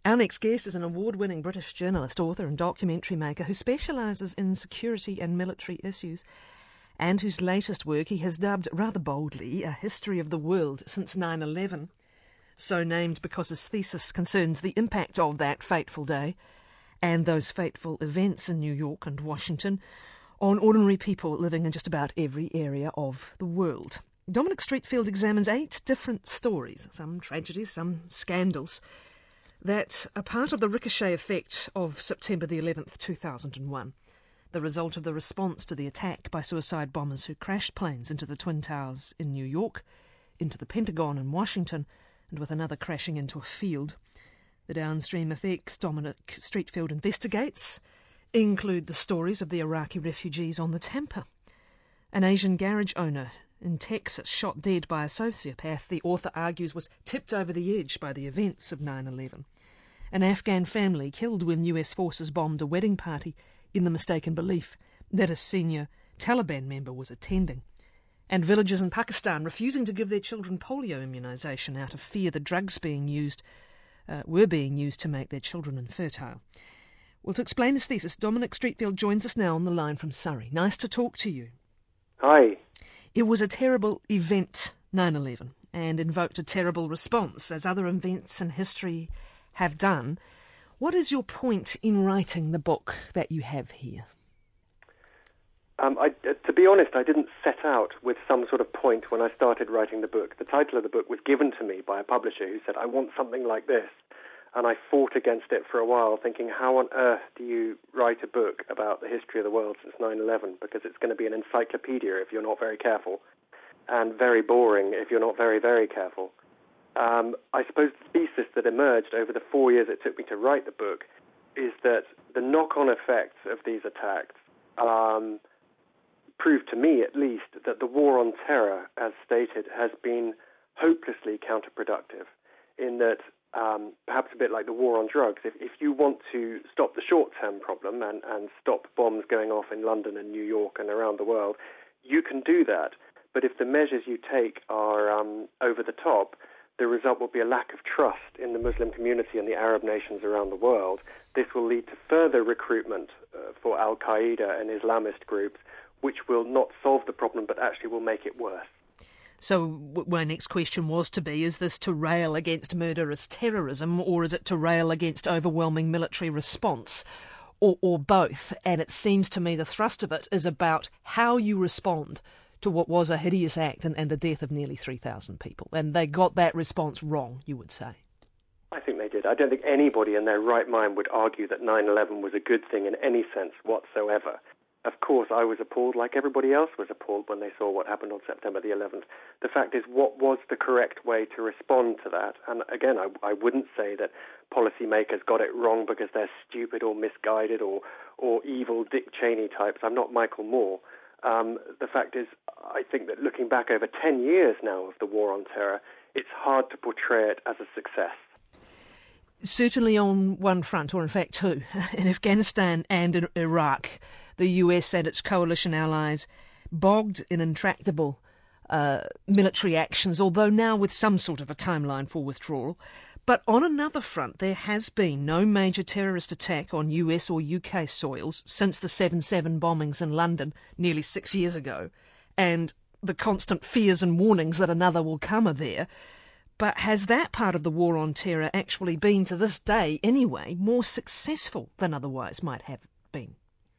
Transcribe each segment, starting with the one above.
Our next guest is an award-winning British journalist, author and documentary maker who specialises in security and military issues, and whose latest work he has dubbed, rather boldly, A History of the World Since 9/11, so named because his thesis concerns the impact of that fateful day and those fateful events in New York and Washington on ordinary people living in just about every area of the world. Dominic Streetfield examines 8 different stories, some tragedies, some scandals, that are part of the ricochet effect of September the 11th, 2001, the result of the response to the attack by suicide bombers who crashed planes into the Twin Towers in New York, into the Pentagon in Washington, and with another crashing into a field. The downstream effects Dominic Streetfield investigates include the stories of the Iraqi refugees on the Tampa, an Asian garage owner in Texas shot dead by a sociopath the author argues was tipped over the edge by the events of 9/11. An Afghan family killed when US forces bombed a wedding party in the mistaken belief that a senior Taliban member was attending. And villagers in Pakistan refusing to give their children polio immunisation out of fear the drugs were being used to make their children infertile. Well, to explain his thesis, Dominic Streetfield joins us now on the line from Surrey. Nice to talk to you. Hi. It was a terrible event, 9/11, and invoked a terrible response, as other events in history have done. What is your point in writing the book that you have here? To be honest, I didn't set out with some sort of point when I started writing the book. The title of the book was given to me by a publisher who said, I want something like this. And I fought against it for a while, thinking, how on earth do you write a book about the history of the world since 9/11? Because it's going to be an encyclopedia if you're not very careful, and very boring if you're not very, very careful. I suppose the thesis that emerged over the 4 years it took me to write the book is that the knock-on effects of these attacks proved to me, at least, that the war on terror, as stated, has been hopelessly counterproductive, in that perhaps a bit like the war on drugs. If you want to stop the short-term problem and stop bombs going off in London and New York and around the world, you can do that. But if the measures you take are over the top, the result will be a lack of trust in the Muslim community and the Arab nations around the world. This will lead to further recruitment for Al-Qaeda and Islamist groups, which will not solve the problem but actually will make it worse. So my next question was to be, is this to rail against murderous terrorism, or is it to rail against overwhelming military response, or both? And it seems to me the thrust of it is about how you respond to what was a hideous act and the death of nearly 3,000 people. And they got that response wrong, you would say. I think they did. I don't think anybody in their right mind would argue that 9/11 was a good thing in any sense whatsoever. Of course, I was appalled, like everybody else was appalled when they saw what happened on September the 11th. The fact is, what was the correct way to respond to that? And again, I wouldn't say that policymakers got it wrong because they're stupid or misguided or evil Dick Cheney types. I'm not Michael Moore. The fact is, I think that looking back over 10 years now of the war on terror, it's hard to portray it as a success. Certainly on one front, or in fact two, in Afghanistan and in Iraq, the US and its coalition allies bogged in intractable military actions, although now with some sort of a timeline for withdrawal. But on another front, there has been no major terrorist attack on US or UK soils since the 7/7 bombings in London nearly 6 years ago, and the constant fears and warnings that another will come are there. But has that part of the war on terror actually been, to this day anyway, more successful than otherwise might have been?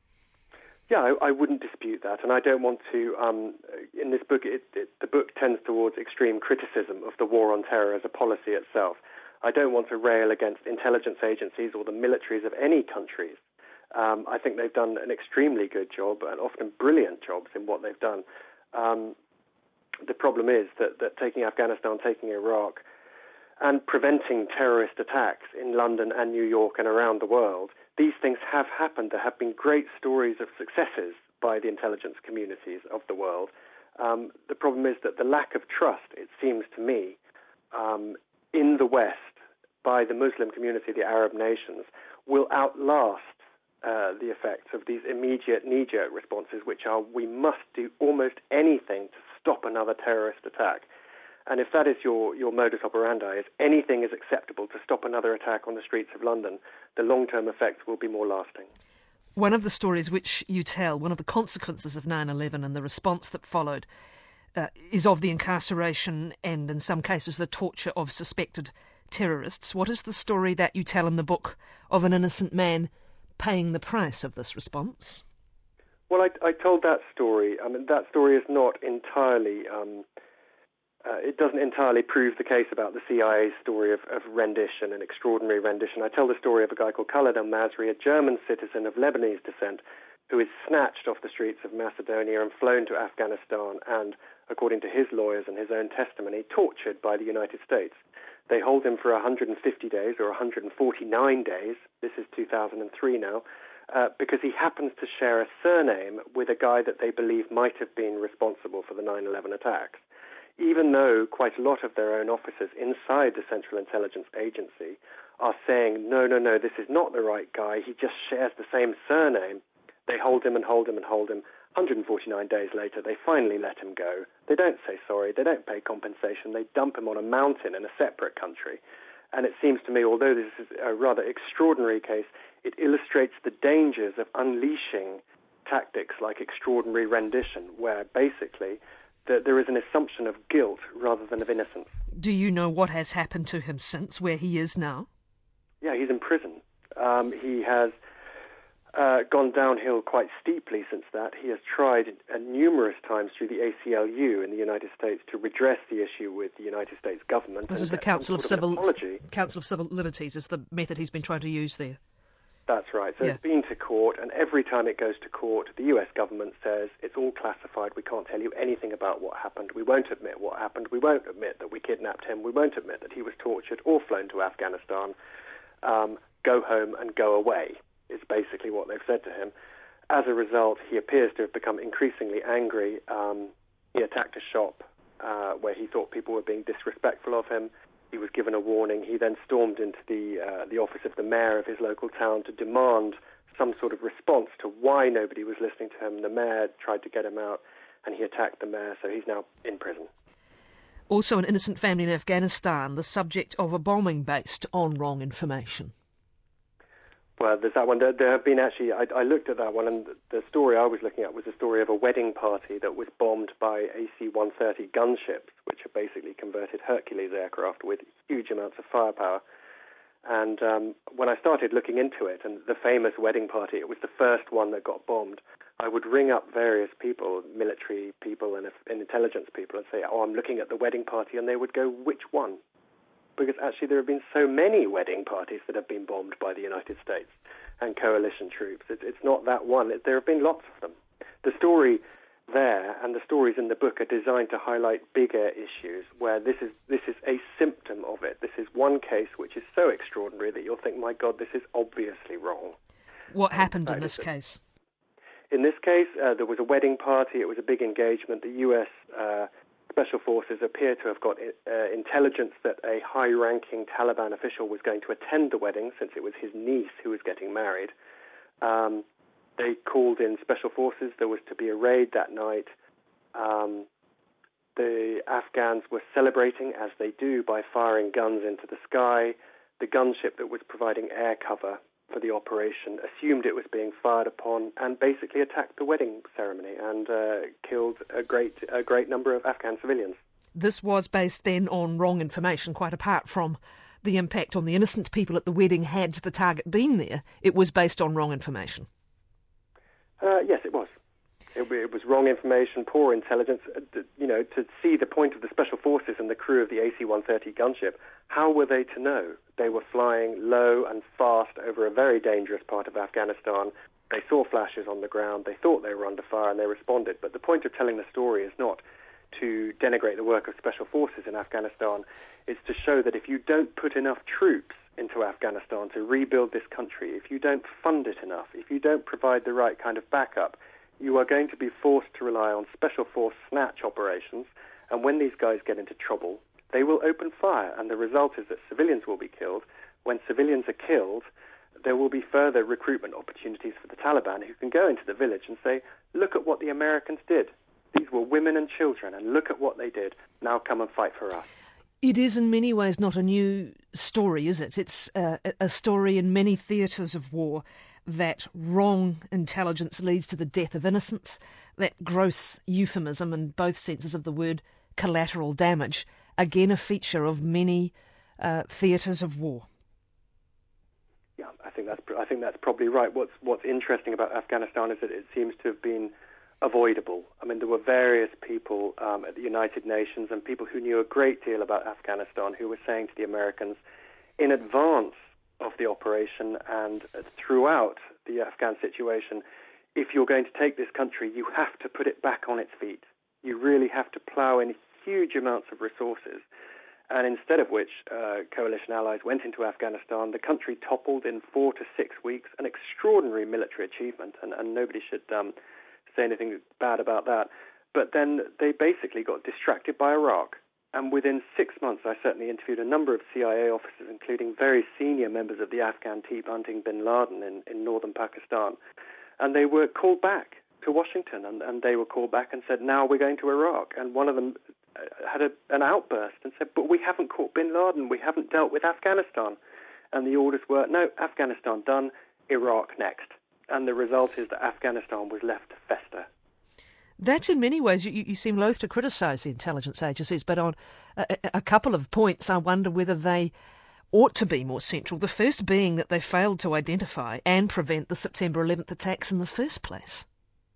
Yeah, I wouldn't dispute that, and I don't want to. In this book, the book tends towards extreme criticism of the war on terror as a policy itself. I don't want to rail against intelligence agencies or the militaries of any countries. I think they've done an extremely good job, and often brilliant jobs in what they've done. The problem is that taking Afghanistan, taking Iraq, and preventing terrorist attacks in London and New York and around the world, these things have happened. There have been great stories of successes by the intelligence communities of the world. The problem is that the lack of trust, it seems to me, in the West by the Muslim community, the Arab nations, will outlast the effects of these immediate knee-jerk responses, which are, we must do almost anything to stop another terrorist attack. And if that is your modus operandi, is anything is acceptable to stop another attack on the streets of London, the long-term effects will be more lasting. One of the stories which you tell, one of the consequences of 9/11 and the response that followed, is of the incarceration and, in some cases, the torture of suspected terrorists. What is the story that you tell in the book of an innocent man paying the price of this response? Well, I told that story. I mean, that story is not entirely... it doesn't entirely prove the case about the CIA's story of rendition and extraordinary rendition. I tell the story of a guy called Khaled al-Masri, a German citizen of Lebanese descent, who is snatched off the streets of Macedonia and flown to Afghanistan and, according to his lawyers and his own testimony, tortured by the United States. They hold him for 150 days or 149 days, this is 2003 now, because he happens to share a surname with a guy that they believe might have been responsible for the 9/11 attacks. Even though quite a lot of their own officers inside the Central Intelligence Agency are saying, no, this is not the right guy, he just shares the same surname, they hold him and hold him and hold him. 149 days later, they finally let him go. They don't say sorry, they don't pay compensation, they dump him on a mountain in a separate country. And it seems to me, although this is a rather extraordinary case, it illustrates the dangers of unleashing tactics like extraordinary rendition, where basically there is an assumption of guilt rather than of innocence. Do you know what has happened to him since, where he is now? Yeah, he's in prison. He has gone downhill quite steeply since that. He has tried numerous times through the ACLU in the United States to redress the issue with the United States government. This is the Council of Civil Liberties, is the method he's been trying to use there. That's right. So It's been to court, and every time it goes to court, the US government says it's all classified, we can't tell you anything about what happened, we won't admit what happened, we won't admit that we kidnapped him, we won't admit that he was tortured or flown to Afghanistan. Go home and go away is basically what they've said to him. As a result, he appears to have become increasingly angry. He attacked a shop where he thought people were being disrespectful of him. He was given a warning. He then stormed into the office of the mayor of his local town to demand some sort of response to why nobody was listening to him. The mayor tried to get him out, and he attacked the mayor, so he's now in prison. Also an innocent family in Afghanistan, the subject of a bombing based on wrong information. Well, there's that one. There have been actually, I looked at that one, and the story I was looking at was a story of a wedding party that was bombed by AC-130 gunships, which are basically converted Hercules aircraft with huge amounts of firepower. And when I started looking into it, and the famous wedding party, it was the first one that got bombed, I would ring up various people, military people and intelligence people, and say, I'm looking at the wedding party, and they would go, which one? Because actually there have been so many wedding parties that have been bombed by the United States and coalition troops. It's not that one. There have been lots of them. The story there and the stories in the book are designed to highlight bigger issues where this is a symptom of it. This is one case which is so extraordinary that you'll think, my God, this is obviously wrong. What happened in this case? In this case, there was a wedding party. It was a big engagement. The U.S. Special Forces appear to have got intelligence that a high-ranking Taliban official was going to attend the wedding, since it was his niece who was getting married. They called in Special Forces. There was to be a raid that night. The Afghans were celebrating, as they do, by firing guns into the sky. The gunship that was providing air cover for the operation assumed it was being fired upon and basically attacked the wedding ceremony and killed a great number of Afghan civilians. This was based then on wrong information, quite apart from the impact on the innocent people at the wedding. Had the target been there, it was based on wrong information. Yes, it was. It was wrong information, poor intelligence. To see the point of the Special Forces and the crew of the AC-130 gunship, how were they to know? They were flying low and fast over a very dangerous part of Afghanistan. They saw flashes on the ground. They thought they were under fire, and they responded. But the point of telling the story is not to denigrate the work of Special Forces in Afghanistan. It's to show that if you don't put enough troops into Afghanistan to rebuild this country, if you don't fund it enough, if you don't provide the right kind of backup, you are going to be forced to rely on special force snatch operations, and when these guys get into trouble, they will open fire, and the result is that civilians will be killed. When civilians are killed, there will be further recruitment opportunities for the Taliban, who can go into the village and say, look at what the Americans did. These were women and children, and look at what they did. Now come and fight for us. It is in many ways not a new story, is it? It's a story in many theatres of war that wrong intelligence leads to the death of innocents, that gross euphemism in both senses of the word, collateral damage, again a feature of many theatres of war. Yeah, I think that's probably right. What's interesting about Afghanistan is that it seems to have been avoidable. I mean, there were various people at the United Nations and people who knew a great deal about Afghanistan who were saying to the Americans in advance of the operation and throughout the Afghan situation, if you're going to take this country, you have to put it back on its feet. You really have to plough in huge amounts of resources. And instead of which, coalition allies went into Afghanistan. The country toppled in 4 to 6 weeks, an extraordinary military achievement, and nobody should say anything bad about that. But then they basically got distracted by Iraq. And within 6 months, I certainly interviewed a number of CIA officers, including very senior members of the Afghan team hunting bin Laden in northern Pakistan. And they were called back to Washington, and they were called back and said, now we're going to Iraq. And one of them had an outburst and said, but we haven't caught bin Laden, we haven't dealt with Afghanistan. And the orders were, no, Afghanistan done, Iraq next. And the result is that Afghanistan was left to fester. That, in many ways, you seem loath to criticise the intelligence agencies, but on a couple of points I wonder whether they ought to be more central. The first being that they failed to identify and prevent the September 11th attacks in the first place.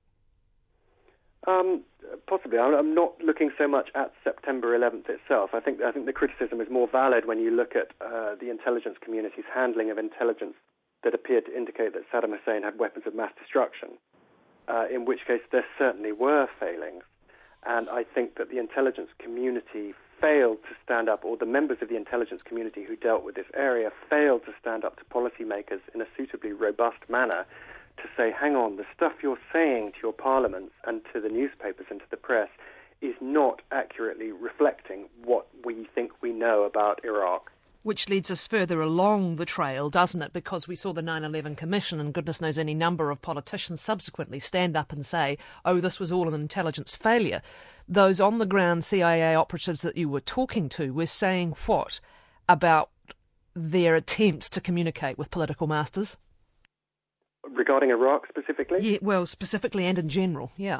Possibly. I'm not looking so much at September 11th itself. I think the criticism is more valid when you look at the intelligence community's handling of intelligence that appeared to indicate that Saddam Hussein had weapons of mass destruction, in which case there certainly were failings. And I think that the intelligence community failed to stand up, or the members of the intelligence community who dealt with this area failed to stand up to policymakers in a suitably robust manner to say, hang on, the stuff you're saying to your parliaments and to the newspapers and to the press is not accurately reflecting what we think we know about Iraq. Which leads us further along the trail, doesn't it? Because we saw the 9/11 Commission, and goodness knows any number of politicians subsequently stand up and say, oh, this was all an intelligence failure. Those on-the-ground CIA operatives that you were talking to were saying what about their attempts to communicate with political masters? Regarding Iraq specifically? Yeah, well, specifically and in general, yeah.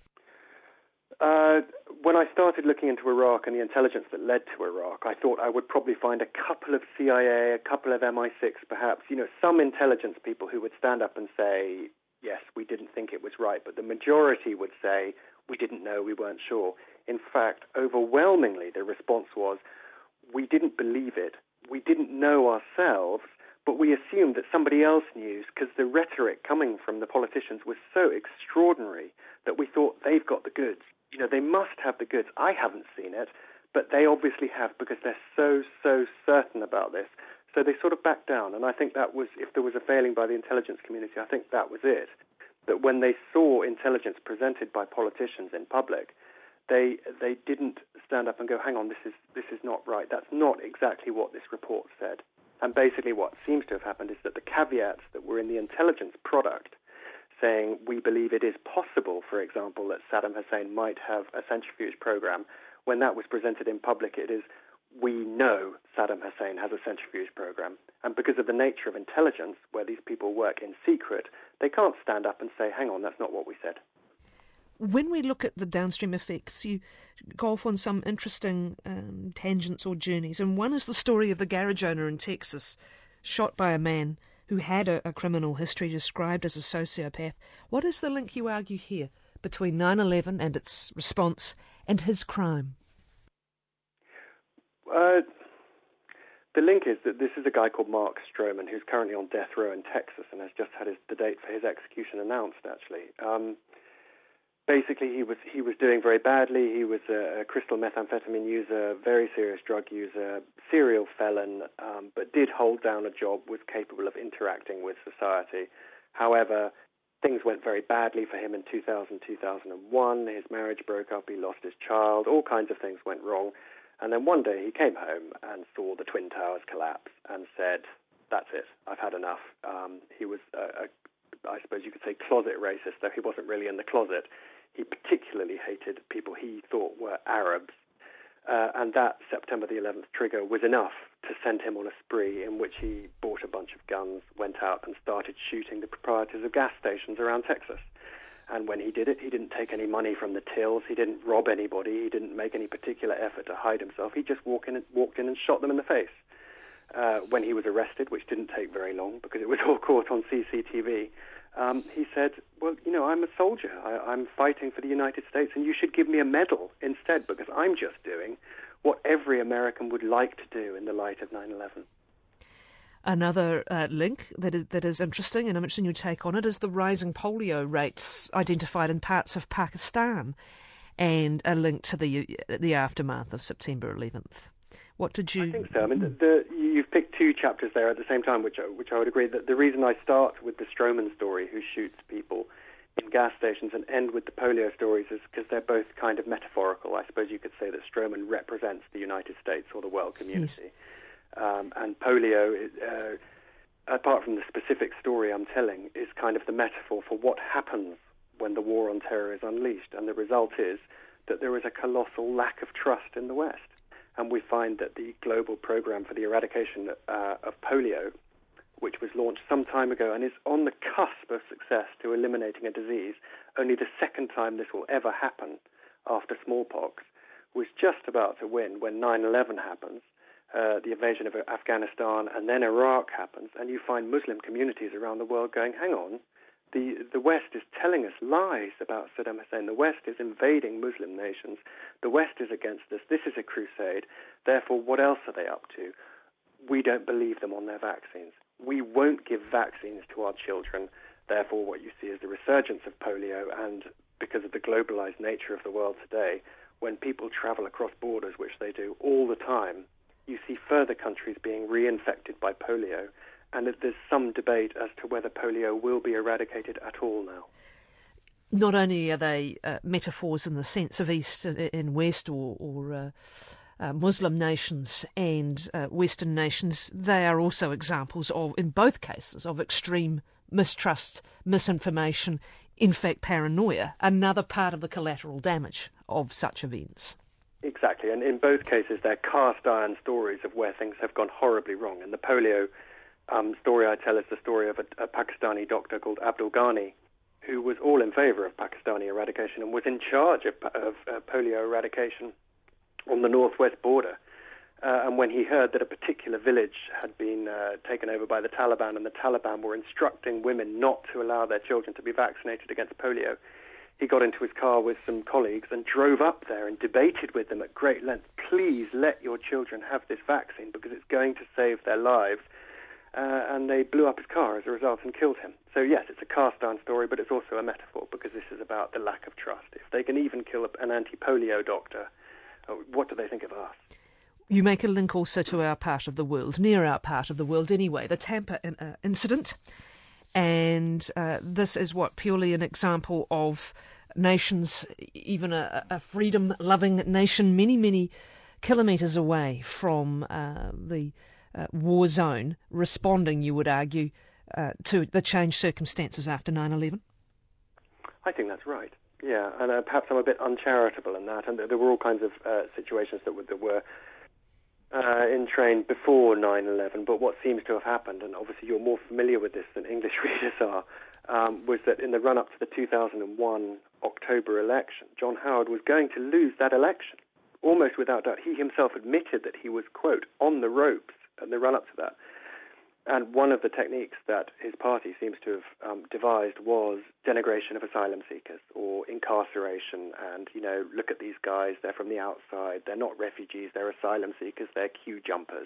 When I started looking into Iraq and the intelligence that led to Iraq, I thought I would probably find a couple of CIA, a couple of MI6 perhaps, some intelligence people who would stand up and say, yes, we didn't think it was right, but the majority would say, we didn't know, we weren't sure. In fact, overwhelmingly, the response was, we didn't believe it, we didn't know ourselves, but we assumed that somebody else knew because the rhetoric coming from the politicians was so extraordinary that we thought they've got the goods. They must have the goods. I haven't seen it, but they obviously have because they're so certain about this. So they sort of backed down. And I think that was, if there was a failing by the intelligence community, I think that was it. That when they saw intelligence presented by politicians in public, they didn't stand up and go, hang on, this is not right. That's not exactly what this report said. And basically what seems to have happened is that the caveats that were in the intelligence product saying we believe it is possible, for example, that Saddam Hussein might have a centrifuge program, when that was presented in public, it is we know Saddam Hussein has a centrifuge program. And because of the nature of intelligence, where these people work in secret, they can't stand up and say, hang on, that's not what we said. When we look at the downstream effects, you go off on some interesting tangents or journeys, and one is the story of the garage owner in Texas, shot by a man who had a criminal history described as a sociopath. What is the link, you argue here, between 9/11 and its response and his crime? The link is that this is a guy called Mark Stroman who's currently on death row in Texas and has just had the date for his execution announced, actually. Basically, he was doing very badly. He was a crystal methamphetamine user, very serious drug user, serial felon, but did hold down a job, was capable of interacting with society. However, things went very badly for him in 2000, 2001. His marriage broke up. He lost his child. All kinds of things went wrong. And then one day he came home and saw the Twin Towers collapse and said, that's it. I've had enough. He was I suppose you could say closet racist, though he wasn't really in the closet. He particularly hated people he thought were Arabs. And that September the 11th trigger was enough to send him on a spree in which he bought a bunch of guns, went out and started shooting the proprietors of gas stations around Texas. And when he did it, he didn't take any money from the tills, he didn't rob anybody, he didn't make any particular effort to hide himself. He just walked in and shot them in the face. When he was arrested, which didn't take very long because it was all caught on CCTV, he said, well, I'm a soldier. I'm fighting for the United States, and you should give me a medal instead because I'm just doing what every American would like to do in the light of 9/11. Another link that is interesting, and I'm interested in your take on it, is the rising polio rates identified in parts of Pakistan, and a link to the aftermath of September 11th. What did you... I think so. I mean, you've picked two chapters there at the same time, which I would agree that the reason I start with the Stroman story, who shoots people in gas stations, and end with the polio stories is because they're both kind of metaphorical. I suppose you could say that Stroman represents the United States or the world community. Yes. And polio, apart from the specific story I'm telling, is kind of the metaphor for what happens when the war on terror is unleashed. And the result is that there is a colossal lack of trust in the West. And we find that the global program for the eradication of polio, which was launched some time ago and is on the cusp of success to eliminating a disease, only the second time this will ever happen after smallpox, was just about to win when 9/11 happens. The invasion of Afghanistan, and then Iraq happens, and you find Muslim communities around the world going, hang on, the West is telling us lies about Saddam Hussein. The West is invading Muslim nations. The West is against us. This is a crusade. Therefore, what else are they up to? We don't believe them on their vaccines. We won't give vaccines to our children. Therefore, what you see is the resurgence of polio, and because of the globalized nature of the world today, when people travel across borders, which they do all the time, you see further countries being reinfected by polio, and there's some debate as to whether polio will be eradicated at all now. Not only are they metaphors in the sense of East and West or Muslim nations and Western nations, they are also examples of, in both cases, of extreme mistrust, misinformation, in fact paranoia, another part of the collateral damage of such events. Exactly, and in both cases they're cast-iron stories of where things have gone horribly wrong. And the polio story I tell is the story of a Pakistani doctor called Abdul Ghani, who was all in favour of Pakistani eradication and was in charge of polio eradication on the northwest border. And when he heard that a particular village had been taken over by the Taliban, and the Taliban were instructing women not to allow their children to be vaccinated against polio, he got into his car with some colleagues and drove up there and debated with them at great length, please let your children have this vaccine because it's going to save their lives. And they blew up his car as a result and killed him. So yes, it's a cast-iron story, but it's also a metaphor because this is about the lack of trust. If they can even kill an anti-polio doctor, what do they think of us? You make a link also to our part of the world, near our part of the world anyway, the Tampa incident. And this is purely an example of nations, even a freedom-loving nation many, many kilometres away from the war zone, responding, you would argue, to the changed circumstances after 9/11? I think that's right, yeah. And perhaps I'm a bit uncharitable in that. And there were all kinds of situations that were in train before 9/11, but what seems to have happened, and obviously you're more familiar with this than English readers are, was that in the run-up to the 2001 October election, John Howard was going to lose that election, almost without doubt. He himself admitted that he was, quote, on the ropes in the run-up to that. And one of the techniques that his party seems to have devised was denigration of asylum seekers or incarceration. And, look at these guys, they're from the outside, they're not refugees, they're asylum seekers, they're queue jumpers.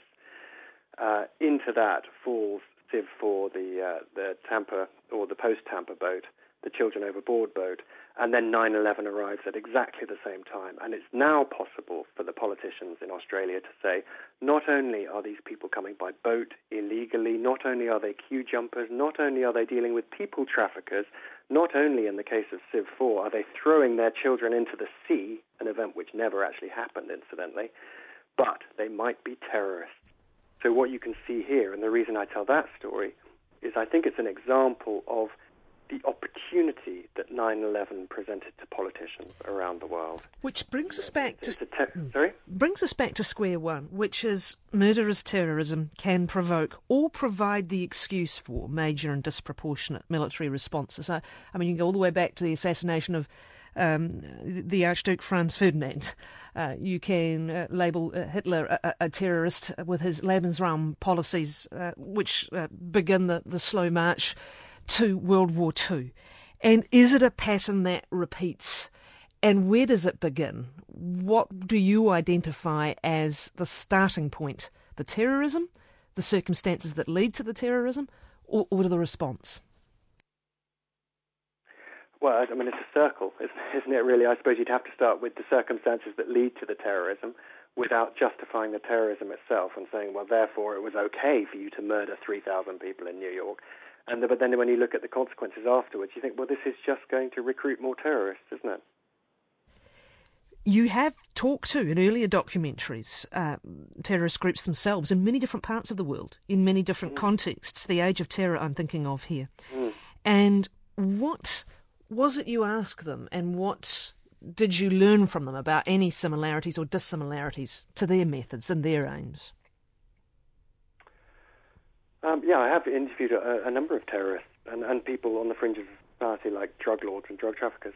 Into that falls Civ 4, the Tampa, or the post-Tampa boat, the Children Overboard boat, and then 9/11 arrives at exactly the same time. And it's now possible for the politicians in Australia to say, not only are these people coming by boat illegally, not only are they queue jumpers, not only are they dealing with people traffickers, not only in the case of Civ 4 are they throwing their children into the sea, an event which never actually happened, incidentally, but they might be terrorists. So what you can see here, and the reason I tell that story, is I think it's an example of the opportunity that 9/11 presented to politicians around the world. Which brings us back brings us back to square one, which is murderous terrorism can provoke or provide the excuse for major and disproportionate military responses. I mean, you can go all the way back to the assassination of the Archduke Franz Ferdinand. You can label Hitler a terrorist with his Lebensraum policies, which begin the slow march to World War II. And is it a pattern that repeats? And where does it begin? What do you identify as the starting point? The terrorism, the circumstances that lead to the terrorism, or the response? Well, I mean, it's a circle, isn't it, really? I suppose you'd have to start with the circumstances that lead to the terrorism without justifying the terrorism itself and saying, well, therefore it was okay for you to murder 3,000 people in New York. But then when you look at the consequences afterwards, you think, well, this is just going to recruit more terrorists, isn't it? You have talked to, in earlier documentaries, terrorist groups themselves in many different parts of the world, in many different contexts. The Age of Terror I'm thinking of here. And what was it you asked them, and what did you learn from them about any similarities or dissimilarities to their methods and their aims? I have interviewed a number of terrorists and people on the fringe of society, like drug lords and drug traffickers.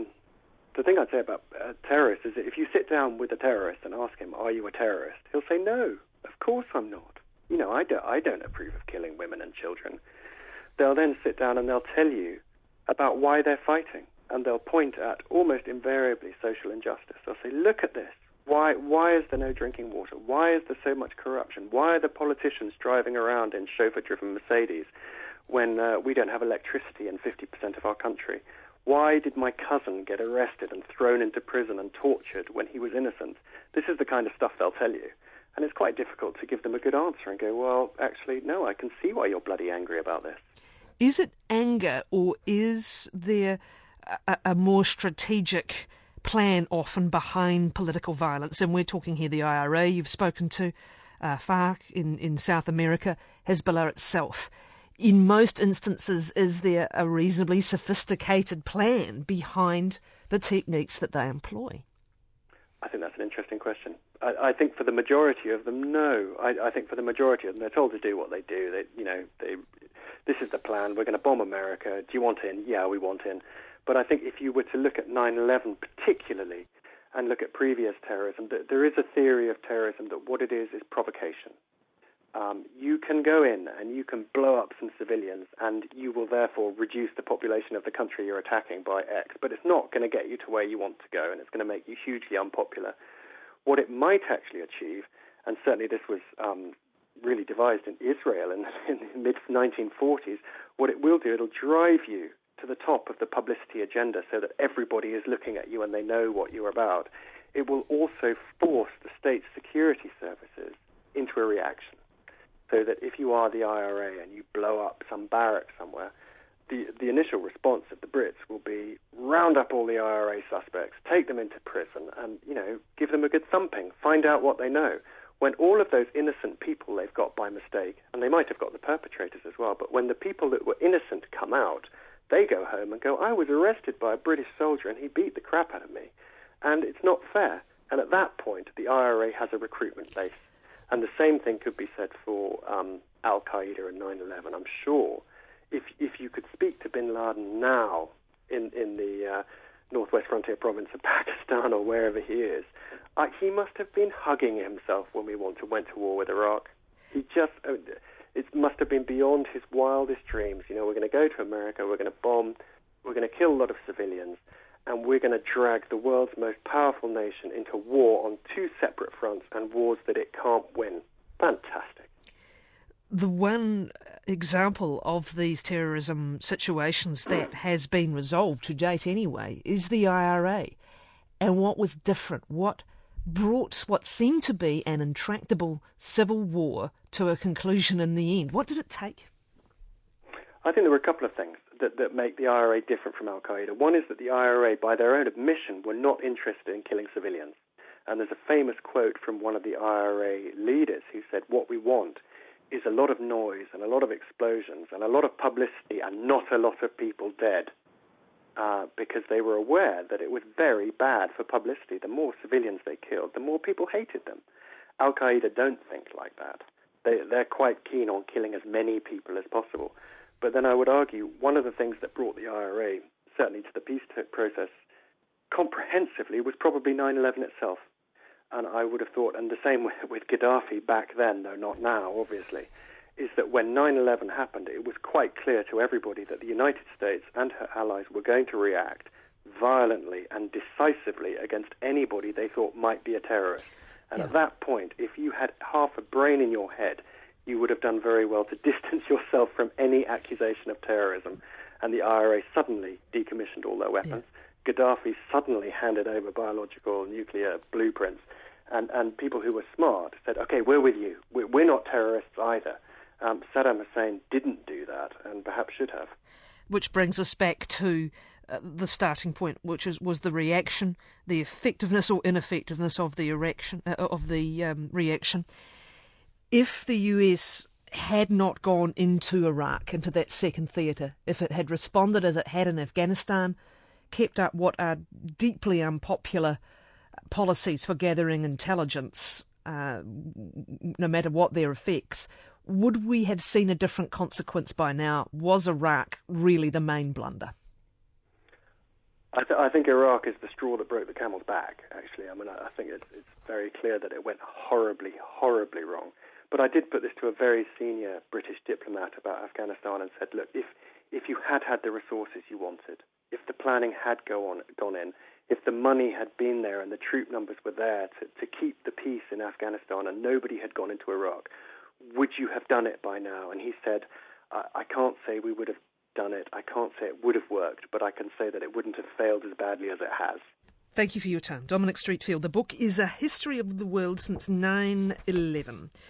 The thing I'd say about terrorists is that if you sit down with a terrorist and ask him, are you a terrorist? He'll say, no, of course I'm not. You know, I don't approve of killing women and children. They'll then sit down and they'll tell you about why they're fighting, and they'll point at almost invariably social injustice. They'll say, look at this. Why is there no drinking water? Why is there so much corruption? Why are the politicians driving around in chauffeur-driven Mercedes when we don't have electricity in 50% of our country? Why did my cousin get arrested and thrown into prison and tortured when he was innocent? This is the kind of stuff they'll tell you. And it's quite difficult to give them a good answer and go, well, actually, no, I can see why you're bloody angry about this. Is it anger, or is there a more strategic plan often behind political violence? And we're talking here the IRA, you've spoken to FARC in South America, Hezbollah itself. In most instances, is there a reasonably sophisticated plan behind the techniques that they employ? I think that's an interesting question. I think for the majority of them, no. I think for the majority of them, they're told to do what they do. This is the plan. We're going to bomb America. Do you want in? Yeah, we want in. But I think if you were to look at 9/11 particularly and look at previous terrorism, there is a theory of terrorism that what it is provocation. You can go in and you can blow up some civilians and you will therefore reduce the population of the country you're attacking by X, but it's not going to get you to where you want to go, and it's going to make you hugely unpopular. What it might actually achieve, and certainly this was really devised in Israel in the mid-1940s, what it will do, it'll drive you to the top of the publicity agenda so that everybody is looking at you and they know what you're about. It will also force the state security services into a reaction, so that if you are the IRA and you blow up some barrack somewhere, the initial response of the Brits will be round up all the IRA suspects, take them into prison, and give them a good thumping, find out what they know. When all of those innocent people they've got by mistake, and they might have got the perpetrators as well, but when the people that were innocent come out, they go home and go, I was arrested by a British soldier and he beat the crap out of me. And it's not fair. And at that point, the IRA has a recruitment base. And the same thing could be said for Al-Qaeda and 9/11. I'm sure if you could speak to bin Laden now in the northwest frontier province of Pakistan or wherever he is, he must have been hugging himself when we went to war with Iraq. It must have been beyond his wildest dreams. We're going to go to America, we're going to bomb, we're going to kill a lot of civilians, and we're going to drag the world's most powerful nation into war on two separate fronts and wars that it can't win. Fantastic. The one example of these terrorism situations that has been resolved to date anyway is the IRA. And what was different? What brought what seemed to be an intractable civil war to a conclusion in the end? What did it take? I think there were a couple of things that make the IRA different from Al-Qaeda. One is that the IRA, by their own admission, were not interested in killing civilians. And there's a famous quote from one of the IRA leaders who said, what we want is a lot of noise and a lot of explosions and a lot of publicity and not a lot of people dead, because they were aware that it was very bad for publicity. The more civilians they killed, the more people hated them. Al-Qaeda don't think like that. They're quite keen on killing as many people as possible. But then I would argue one of the things that brought the IRA, certainly to the peace process, comprehensively was probably 9/11 itself. And I would have thought, and the same with Gaddafi back then, though not now, obviously, is that when 9/11 happened, it was quite clear to everybody that the United States and her allies were going to react violently and decisively against anybody they thought might be a terrorist. And at that point, if you had half a brain in your head, you would have done very well to distance yourself from any accusation of terrorism. And the IRA suddenly decommissioned all their weapons. Yeah. Gaddafi suddenly handed over biological nuclear blueprints. And people who were smart said, okay, we're with you. We're not terrorists either. Saddam Hussein didn't do that and perhaps should have. Which brings us back to the starting point, which was the reaction, the effectiveness or ineffectiveness of the reaction. If the US had not gone into Iraq, into that second theatre, if it had responded as it had in Afghanistan, kept up what are deeply unpopular policies for gathering intelligence, no matter what their effects, would we have seen a different consequence by now? Was Iraq really the main blunder? I think Iraq is the straw that broke the camel's back, actually. I mean, I think it's very clear that it went horribly, horribly wrong. But I did put this to a very senior British diplomat about Afghanistan and said, look, if you had the resources you wanted, if the planning had gone in, if the money had been there and the troop numbers were there to keep the peace in Afghanistan and nobody had gone into Iraq, would you have done it by now? And he said, I can't say we would have done it. I can't say it would have worked, but I can say that it wouldn't have failed as badly as it has. Thank you for your time. Dominic Streatfeild. The book is A History of the World Since 9/11.